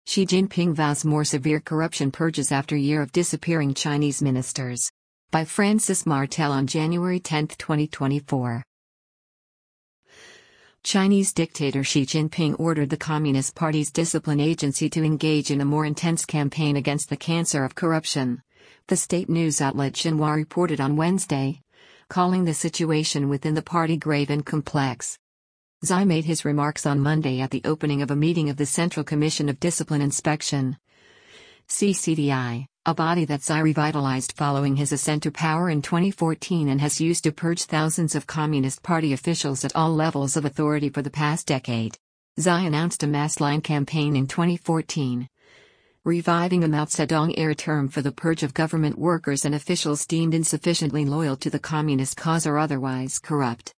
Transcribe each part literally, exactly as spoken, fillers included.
Xi Jinping vows more severe corruption purges after year of disappearing Chinese ministers. By Francis Martel on January tenth, twenty twenty-four. Chinese dictator Xi Jinping ordered the Communist Party's discipline agency to engage in a more intense campaign against the cancer of corruption, the state news outlet Xinhua reported on Wednesday, calling the situation within the party grave and complex. Xi made his remarks on Monday at the opening of a meeting of the Central Commission of Discipline Inspection, C C D I, a body that Xi revitalized following his ascent to power in twenty fourteen and has used to purge thousands of Communist Party officials at all levels of authority for the past decade. Xi announced a mass-line campaign in twenty fourteen, reviving a Mao Zedong-era term for the purge of government workers and officials deemed insufficiently loyal to the communist cause or otherwise corrupt.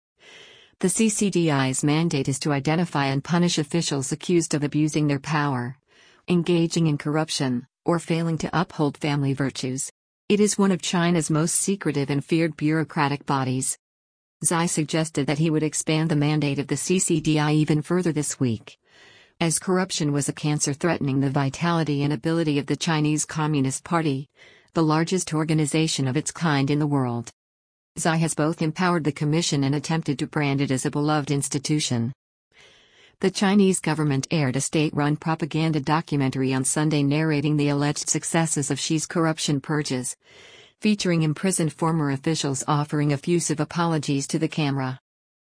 The C C D I's mandate is to identify and punish officials accused of abusing their power, engaging in corruption, or failing to uphold family virtues. It is one of China's most secretive and feared bureaucratic bodies. Xi suggested that he would expand the mandate of the C C D I even further this week, as corruption was a cancer threatening the vitality and ability of the Chinese Communist Party, the largest organization of its kind in the world. Xi has both empowered the commission and attempted to brand it as a beloved institution. The Chinese government aired a state-run propaganda documentary on Sunday narrating the alleged successes of Xi's corruption purges, featuring imprisoned former officials offering effusive apologies to the camera.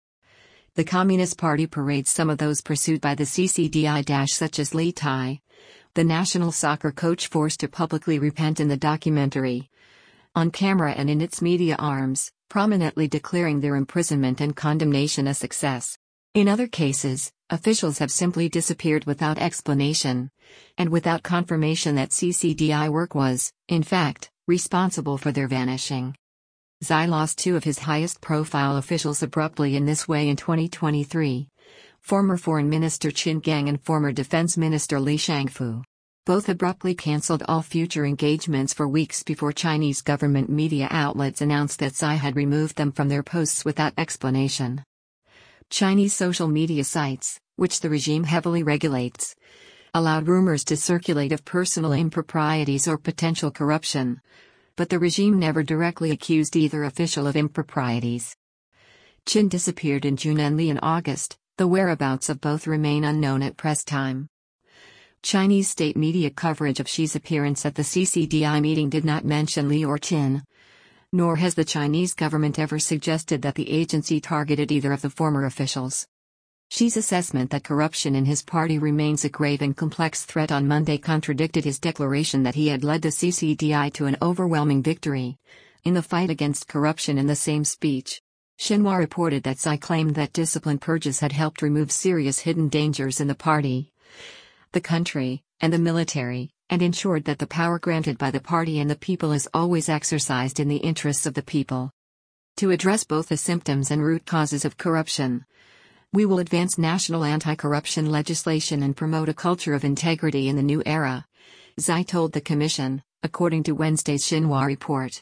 The Communist Party parades some of those pursued by the C C D I, such as Li Tai, the national soccer coach forced to publicly repent in the documentary, on camera and in its media arms, prominently declaring their imprisonment and condemnation a success. In other cases, officials have simply disappeared without explanation, and without confirmation that C C D I work was, in fact, responsible for their vanishing. Xi lost two of his highest-profile officials abruptly in this way in twenty twenty-three, former Foreign Minister Qin Gang and former Defense Minister Li Shangfu. Both abruptly cancelled all future engagements for weeks before Chinese government media outlets announced that Xi had removed them from their posts without explanation. Chinese social media sites, which the regime heavily regulates, allowed rumors to circulate of personal improprieties or potential corruption, but the regime never directly accused either official of improprieties. Qin disappeared in June and Li in August. The whereabouts of both remain unknown at press time. Chinese state media coverage of Xi's appearance at the C C D I meeting did not mention Li or Qin, nor has the Chinese government ever suggested that the agency targeted either of the former officials. Xi's assessment that corruption in his party remains a grave and complex threat on Monday contradicted his declaration that he had led the C C D I to an overwhelming victory in the fight against corruption in the same speech. Xinhua reported that Xi claimed that discipline purges had helped remove serious hidden dangers in the party, the country, and the military, and ensured that the power granted by the party and the people is always exercised in the interests of the people. To address both the symptoms and root causes of corruption, we will advance national anti-corruption legislation and promote a culture of integrity in the new era, Xi told the commission, according to Wednesday's Xinhua report.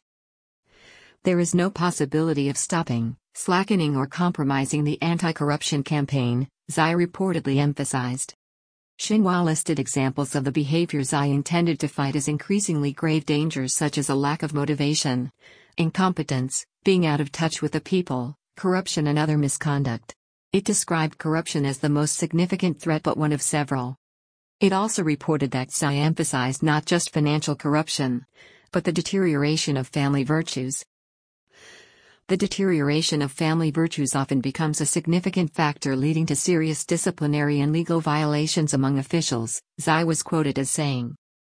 There is no possibility of stopping, slackening or compromising the anti-corruption campaign, Xi reportedly emphasized. Xinhua listed examples of the behavior Xi intended to fight as increasingly grave dangers such as a lack of motivation, incompetence, being out of touch with the people, corruption and other misconduct. It described corruption as the most significant threat but one of several. It also reported that Xi emphasized not just financial corruption, but the deterioration of family virtues. The deterioration of family virtues often becomes a significant factor leading to serious disciplinary and legal violations among officials, Xi was quoted as saying.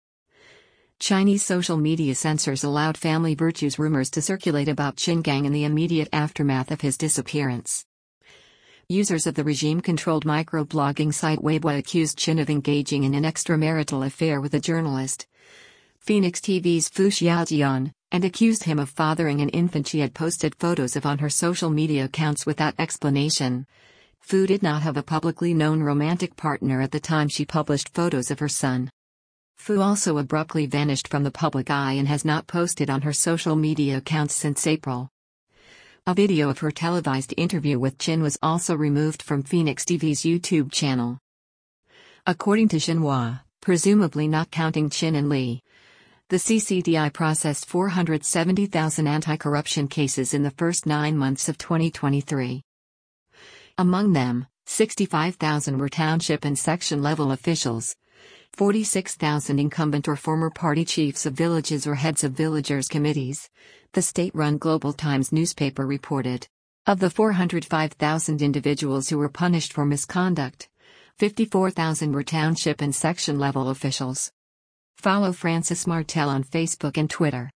Chinese social media censors allowed family virtues rumors to circulate about Qin Gang in the immediate aftermath of his disappearance. Users of the regime-controlled microblogging site Weibo accused Qin of engaging in an extramarital affair with a journalist, Phoenix T V's Fu Xiaojian, and accused him of fathering an infant she had posted photos of on her social media accounts without explanation. Fu did not have a publicly known romantic partner at the time she published photos of her son. Fu also abruptly vanished from the public eye and has not posted on her social media accounts since April. A video of her televised interview with Qin was also removed from Phoenix T V's YouTube channel. According to Xinhua, presumably not counting Chin and Lee. The C C D I processed four hundred seventy thousand anti-corruption cases in the first nine months of twenty twenty-three. Among them, sixty-five thousand were township and section-level officials, forty-six thousand incumbent or former party chiefs of villages or heads of villagers' committees, the state-run Global Times newspaper reported. Of the four hundred five thousand individuals who were punished for misconduct, fifty-four thousand were township and section-level officials. Follow Francis Martel on Facebook and Twitter.